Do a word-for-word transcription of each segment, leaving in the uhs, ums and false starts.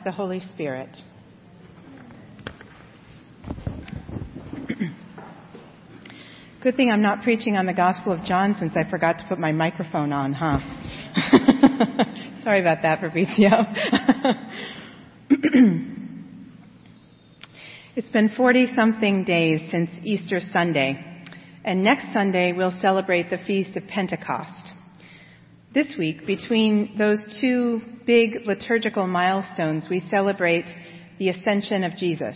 the Holy Spirit. Good thing I'm not preaching on the Gospel of John since I forgot to put my microphone on, huh? Sorry about that, Fabrizio. It's been forty-something days since Easter Sunday, and next Sunday we'll celebrate the Feast of Pentecost. This week, between those two big liturgical milestones, we celebrate the Ascension of Jesus.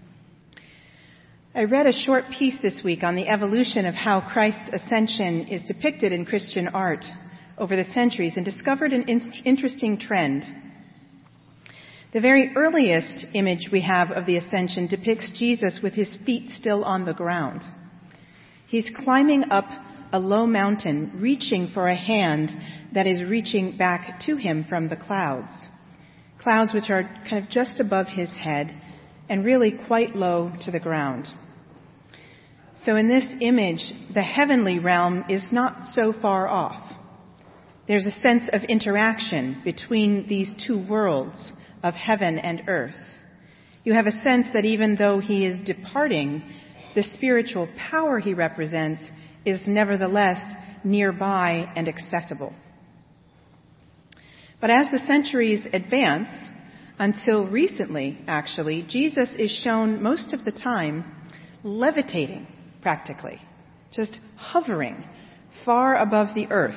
I read a short piece this week on the evolution of how Christ's ascension is depicted in Christian art over the centuries and discovered an in- interesting trend. The very earliest image we have of the ascension depicts Jesus with his feet still on the ground. He's climbing up a low mountain, reaching for a hand that is reaching back to him from the clouds. Clouds which are kind of just above his head and really quite low to the ground. So in this image, the heavenly realm is not so far off. There's a sense of interaction between these two worlds of heaven and earth. You have a sense that even though he is departing, the spiritual power he represents is nevertheless nearby and accessible. But as the centuries advance, until recently, actually, Jesus is shown most of the time levitating, practically, just hovering far above the earth.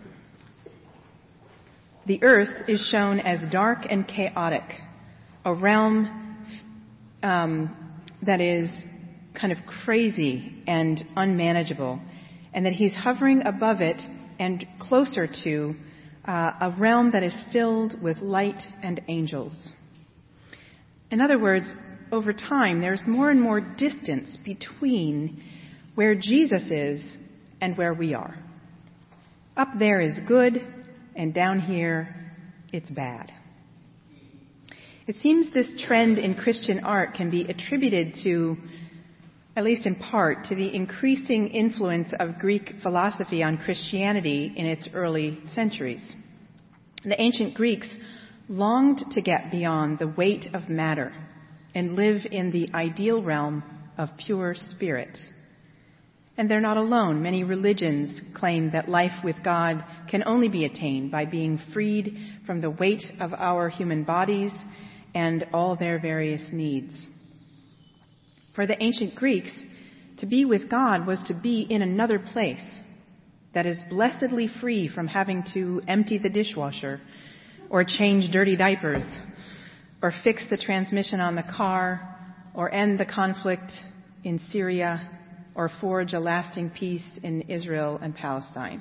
The earth is shown as dark and chaotic, a realm um, that is kind of crazy and unmanageable, and that he's hovering above it and closer to uh, a realm that is filled with light and angels. In other words, over time, there's more and more distance between where Jesus is and where we are. Up there is good, and down here, it's bad. It seems this trend in Christian art can be attributed to, at least in part, to the increasing influence of Greek philosophy on Christianity in its early centuries. The ancient Greeks longed to get beyond the weight of matter and live in the ideal realm of pure spirit. And they're not alone. Many religions claim that life with God can only be attained by being freed from the weight of our human bodies and all their various needs. For the ancient Greeks, to be with God was to be in another place that is blessedly free from having to empty the dishwasher or change dirty diapers or fix the transmission on the car or end the conflict in Syria or forge a lasting peace in Israel and Palestine.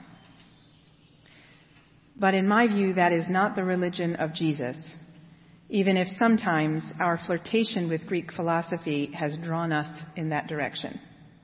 But in my view, that is not the religion of Jesus, even if sometimes our flirtation with Greek philosophy has drawn us in that direction.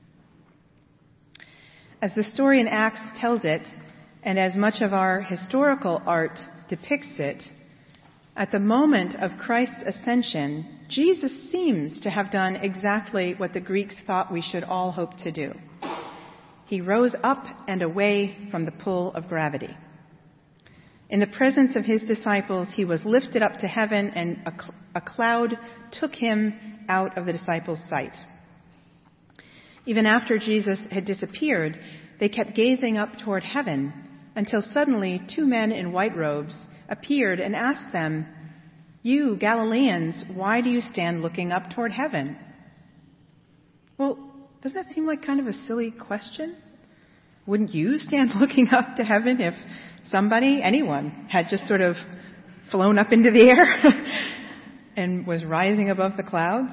As the story in Acts tells it, and as much of our historical art depicts it, at the moment of Christ's ascension, Jesus seems to have done exactly what the Greeks thought we should all hope to do. He rose up and away from the pull of gravity. In the presence of his disciples, he was lifted up to heaven, and a, cl- a cloud took him out of the disciples' sight. Even after Jesus had disappeared, they kept gazing up toward heaven until suddenly two men in white robes appeared and asked them, "You Galileans, why do you stand looking up toward heaven?" Well, doesn't that seem like kind of a silly question? Wouldn't you stand looking up to heaven if somebody, anyone, had just sort of flown up into the air and was rising above the clouds?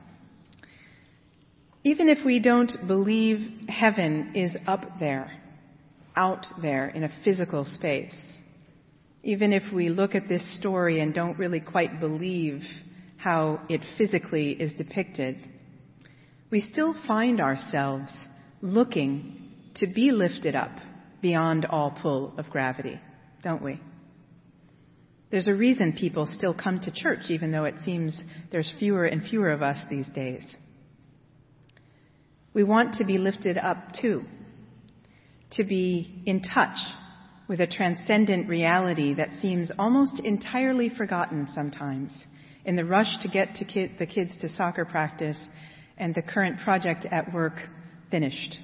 Even if we don't believe heaven is up there, out there in a physical space, even if we look at this story and don't really quite believe how it physically is depicted, we still find ourselves looking to be lifted up beyond all pull of gravity, don't we? There's a reason people still come to church, even though it seems there's fewer and fewer of us these days. We want to be lifted up too, to be in touch with a transcendent reality that seems almost entirely forgotten sometimes in the rush to get to kid, the kids to soccer practice and the current project at work finished.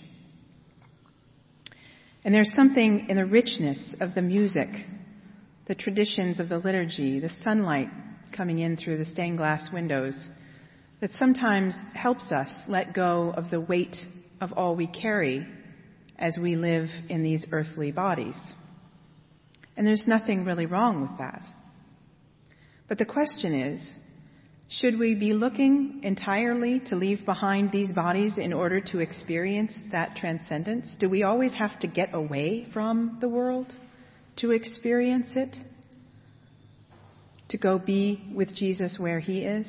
And there's something in the richness of the music, the traditions of the liturgy, the sunlight coming in through the stained glass windows, that sometimes helps us let go of the weight of all we carry as we live in these earthly bodies. And there's nothing really wrong with that. But the question is, should we be looking entirely to leave behind these bodies in order to experience that transcendence? Do we always have to get away from the world to experience it? To go be with Jesus where he is?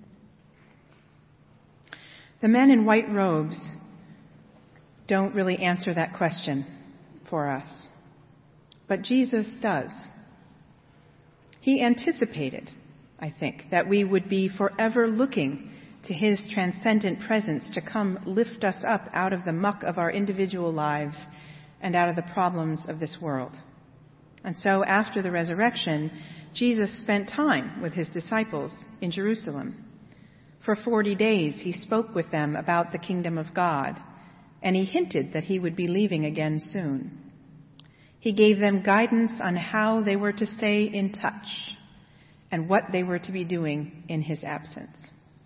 The men in white robes don't really answer that question for us. But Jesus does. He anticipated, I think, that we would be forever looking to his transcendent presence to come lift us up out of the muck of our individual lives and out of the problems of this world. And so after the resurrection, Jesus spent time with his disciples in Jerusalem. For forty days he spoke with them about the kingdom of God, and he hinted that he would be leaving again soon. He gave them guidance on how they were to stay in touch and what they were to be doing in his absence.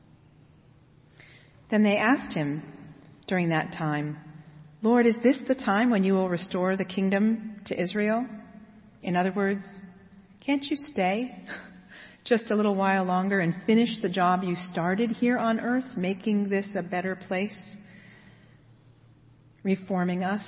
Then they asked him during that time, "Lord, is this the time when you will restore the kingdom to Israel?" In other words, can't you stay just a little while longer and finish the job you started here on earth, making this a better place, reforming us?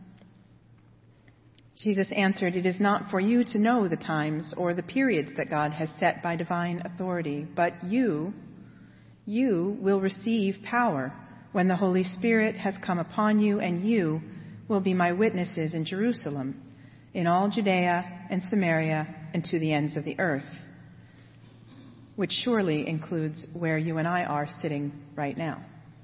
Jesus answered, "It is not for you to know the times or the periods that God has set by divine authority, but you, you will receive power when the Holy Spirit has come upon you, and you will be my witnesses in Jerusalem, in all Judea and Samaria, and to the ends of the earth," which surely includes where you and I are sitting right now.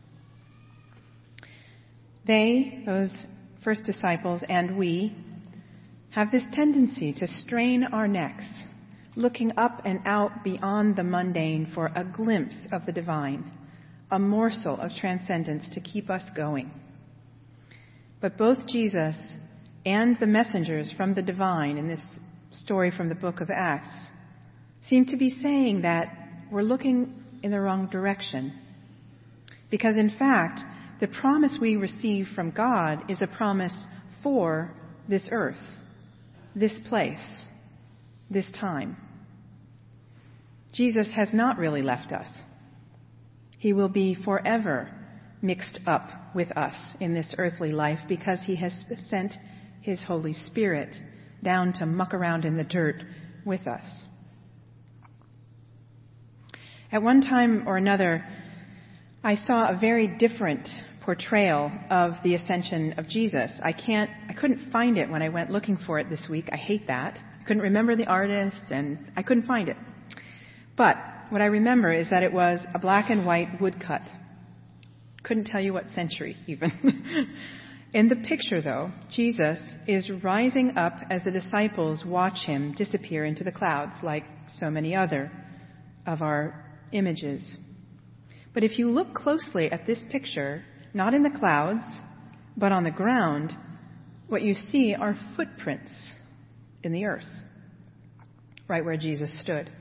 They, those first disciples, and we, have this tendency to strain our necks, looking up and out beyond the mundane for a glimpse of the divine, a morsel of transcendence to keep us going. But both Jesus and the messengers from the divine in this story from the book of Acts seem to be saying that we're looking in the wrong direction. Because in fact, the promise we receive from God is a promise for this earth, this place, this time. Jesus has not really left us. He will be forever mixed up with us in this earthly life because he has sent his Holy Spirit down to muck around in the dirt with us. At one time or another, I saw a very different portrayal of the ascension of Jesus. I can't, I couldn't find it when I went looking for it this week. I hate that. I couldn't remember the artist and I couldn't find it. But what I remember is that it was a black and white woodcut. Couldn't tell you what century even. In the picture, though, Jesus is rising up as the disciples watch him disappear into the clouds like so many other of our images. But if you look closely at this picture, not in the clouds, but on the ground, what you see are footprints in the earth, right where Jesus stood.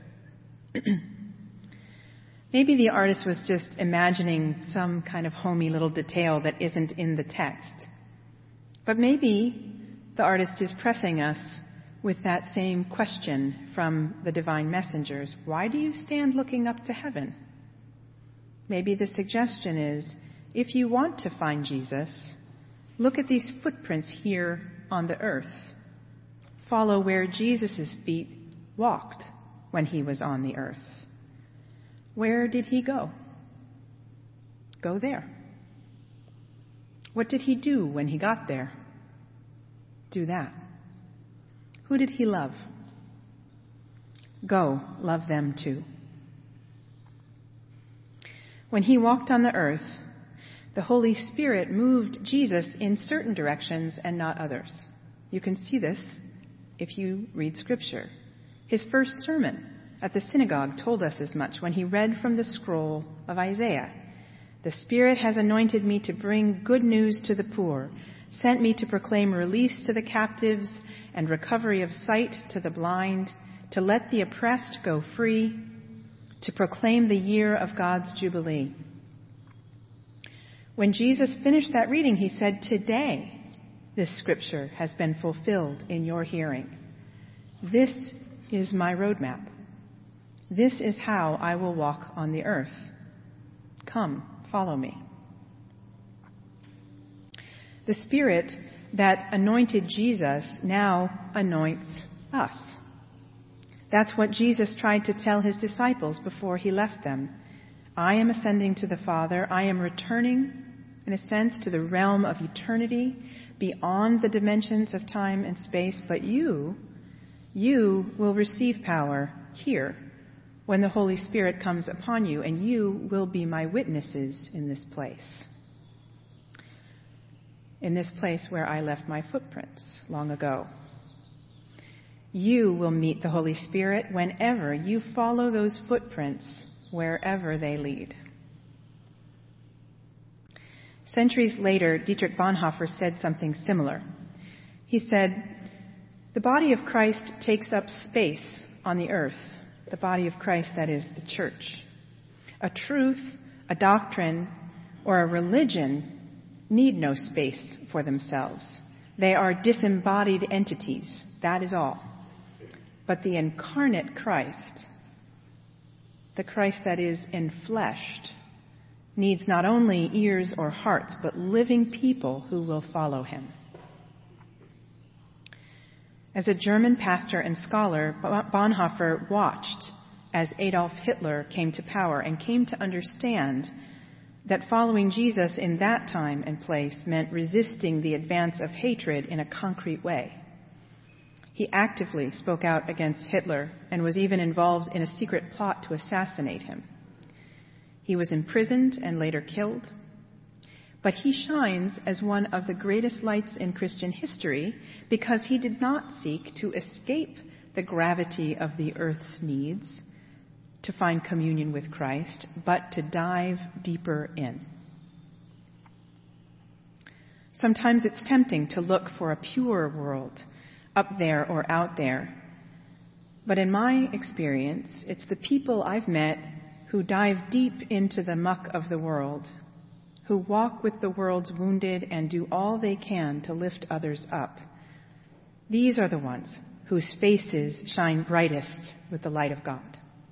Maybe the artist was just imagining some kind of homey little detail that isn't in the text. But maybe the artist is pressing us with that same question from the divine messengers. Why do you stand looking up to heaven? Maybe the suggestion is, if you want to find Jesus, look at these footprints here on the earth. Follow where Jesus' feet walked when he was on the earth. Where did he go? Go there. What did he do when he got there? Do that. Who did he love? Go, love them too. When he walked on the earth, the Holy Spirit moved Jesus in certain directions and not others. You can see this if you read Scripture. His first sermon at the synagogue told us as much when he read from the scroll of Isaiah. The Spirit has anointed me to bring good news to the poor, sent me to proclaim release to the captives and recovery of sight to the blind, to let the oppressed go free, to proclaim the year of God's Jubilee. When Jesus finished that reading, he said, "Today, this scripture has been fulfilled in your hearing. This is my roadmap. This is how I will walk on the earth. Come, follow me." The Spirit that anointed Jesus now anoints us. That's what Jesus tried to tell his disciples before he left them. I am ascending to the Father. I am returning, in a sense, to the realm of eternity, beyond the dimensions of time and space. But you, you will receive power here when the Holy Spirit comes upon you, and you will be my witnesses in this place. In this place where I left my footprints long ago. You will meet the Holy Spirit whenever you follow those footprints, wherever they lead. Centuries later, Dietrich Bonhoeffer said something similar. He said, "The body of Christ takes up space on the earth. The body of Christ, that is, the church. A truth, a doctrine, or a religion need no space for themselves. They are disembodied entities, that is all. But the incarnate Christ, the Christ that is enfleshed, needs not only ears or hearts, but living people who will follow him." As a German pastor and scholar, Bonhoeffer watched as Adolf Hitler came to power and came to understand that following Jesus in that time and place meant resisting the advance of hatred in a concrete way. He actively spoke out against Hitler and was even involved in a secret plot to assassinate him. He was imprisoned and later killed. But he shines as one of the greatest lights in Christian history because he did not seek to escape the gravity of the earth's needs to find communion with Christ, but to dive deeper in. Sometimes it's tempting to look for a pure world, up there or out there. But in my experience, it's the people I've met who dive deep into the muck of the world, who walk with the world's wounded and do all they can to lift others up. These are the ones whose faces shine brightest with the light of God.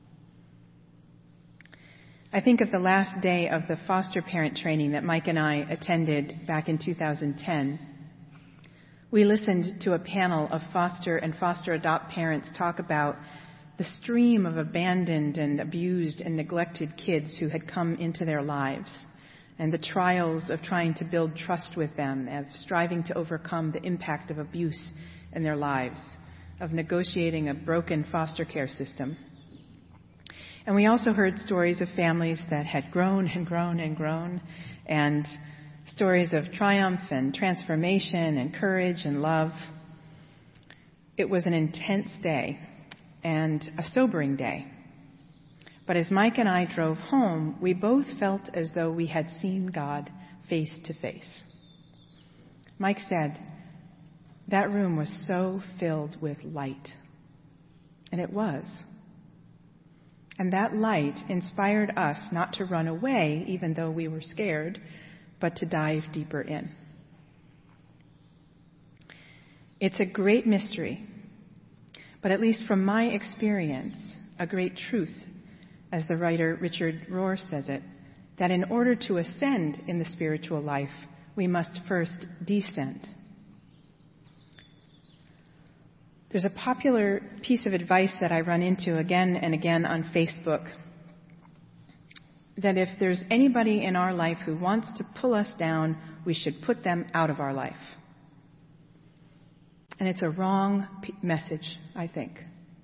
I think of the last day of the foster parent training that Mike and I attended back in two thousand ten. We listened to a panel of foster and foster adopt parents talk about the stream of abandoned and abused and neglected kids who had come into their lives, and the trials of trying to build trust with them, of striving to overcome the impact of abuse in their lives, of negotiating a broken foster care system. And we also heard stories of families that had grown and grown and grown, and stories of triumph and transformation and courage and love. It was an intense day and a sobering day. But as Mike and I drove home, we both felt as though we had seen God face to face. Mike said, "That room was so filled with light." And it was. And that light inspired us not to run away, even though we were scared, but to dive deeper in. It's a great mystery, but at least from my experience, a great truth, as the writer Richard Rohr says it, that in order to ascend in the spiritual life, we must first descend. There's a popular piece of advice that I run into again and again on Facebook, that if there's anybody in our life who wants to pull us down, we should put them out of our life. And it's a wrong p- message, I think.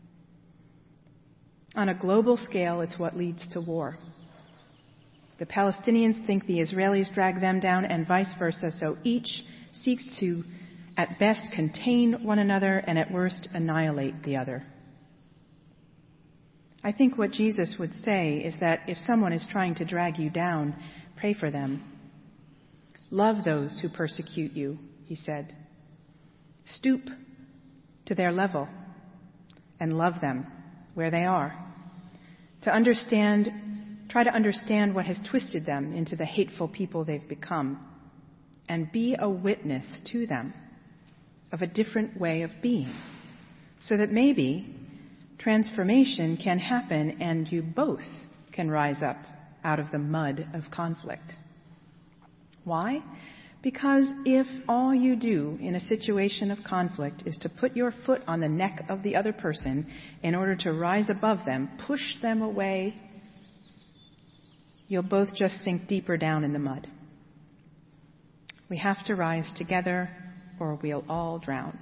On a global scale, it's what leads to war. The Palestinians think the Israelis drag them down and vice versa, so each seeks to, at best, contain one another and at worst, annihilate the other. I think what Jesus would say is that if someone is trying to drag you down, pray for them. Love those who persecute you, he said. Stoop to their level and love them where they are. To understand, try to understand what has twisted them into the hateful people they've become, and be a witness to them of a different way of being, so that maybe transformation can happen and you both can rise up out of the mud of conflict. Why? Because if all you do in a situation of conflict is to put your foot on the neck of the other person in order to rise above them, push them away, you'll both just sink deeper down in the mud. We have to rise together or we'll all drown.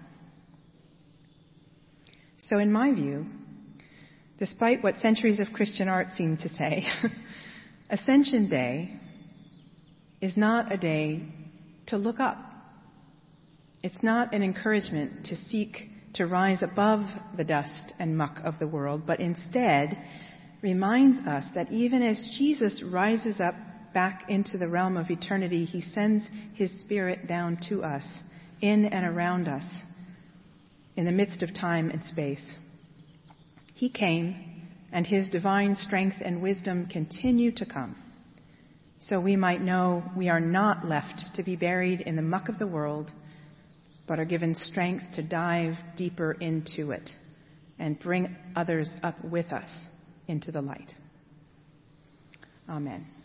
So in my view, despite what centuries of Christian art seem to say, Ascension Day is not a day to look up. It's not an encouragement to seek to rise above the dust and muck of the world, but instead reminds us that even as Jesus rises up back into the realm of eternity, he sends his Spirit down to us, in and around us, in the midst of time and space. He came, and his divine strength and wisdom continue to come, so we might know we are not left to be buried in the muck of the world, but are given strength to dive deeper into it and bring others up with us into the light. Amen.